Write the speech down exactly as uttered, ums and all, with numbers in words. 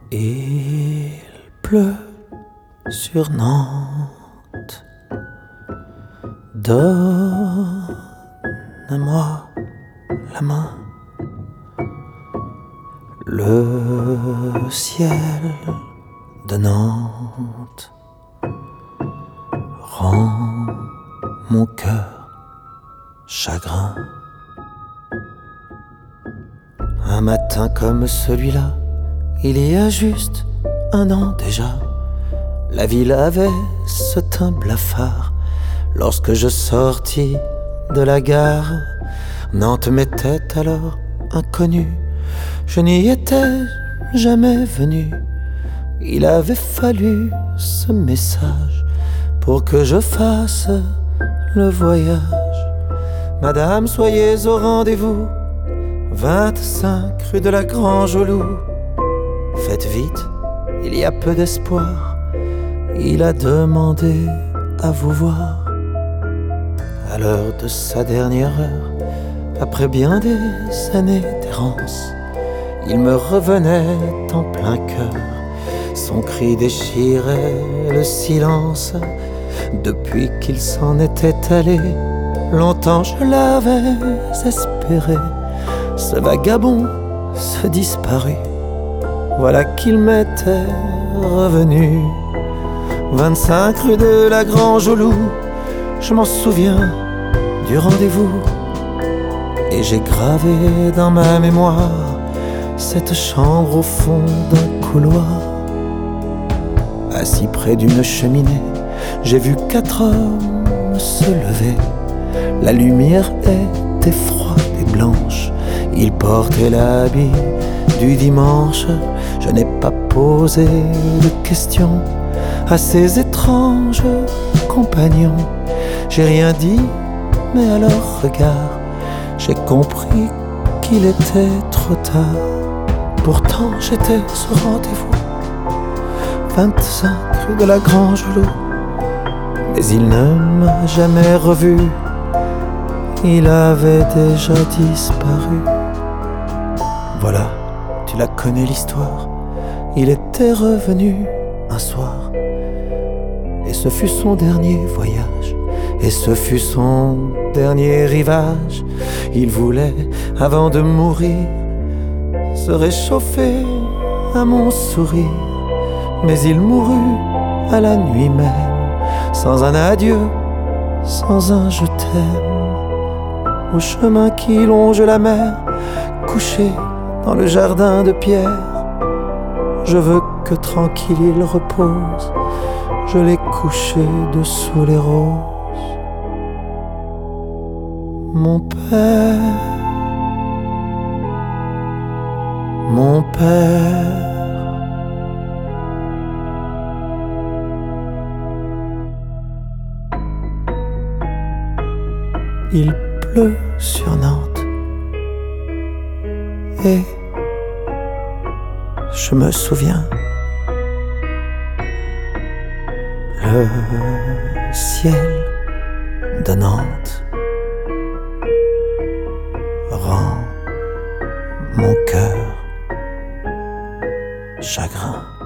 Il pleut sur Nantes. Donne-moi la main. Le ciel de Nantes rend mon cœur chagrin. Un matin comme celui-là, il y a juste un an déjà, la ville avait ce teint blafard. Lorsque je sortis de la gare, Nantes m'était alors inconnue. Je n'y étais jamais venu. Il avait fallu ce message pour que je fasse le voyage. Madame, soyez au rendez-vous, vingt-cinq rue de la Grange au Loup. Faites vite, il y a peu d'espoir. Il a demandé à vous voir. À l'heure de sa dernière heure, après bien des années d'errance, il me revenait en plein cœur. Son cri déchirait le silence. Depuis qu'il s'en était allé, longtemps je l'avais espéré. Ce vagabond, ce disparu, voilà qu'il m'était revenu. vingt-cinq rue de la Grange au Loup, je m'en souviens du rendez-vous. Et j'ai gravé dans ma mémoire cette chambre au fond d'un couloir. Assis près d'une cheminée, j'ai vu quatre hommes se lever. La lumière était froide et blanche. Ils portaient l'habit du dimanche. Je n'ai pas posé de questions à ces étranges compagnons. J'ai rien dit, mais à leur regard, j'ai compris qu'il était trop tard. Pourtant j'étais au rendez-vous, vingt-cinq rue de la Grange au Loup. Mais il ne m'a jamais revu, il avait déjà disparu. Voilà, tu la connais l'histoire. Il était revenu un soir, et ce fut son dernier voyage, et ce fut son dernier rivage. Il voulait, avant de mourir, se réchauffer à mon sourire. Mais il mourut à la nuit même, sans un adieu, sans un je t'aime. Au chemin qui longe la mer, couché dans le jardin de pierre, je veux que tranquille il repose. Je l'ai couché dessous les roses. Mon père, mon père, il pleut sur Nantes et je me souviens, le ciel de Nantes rend mon cœur chagrin.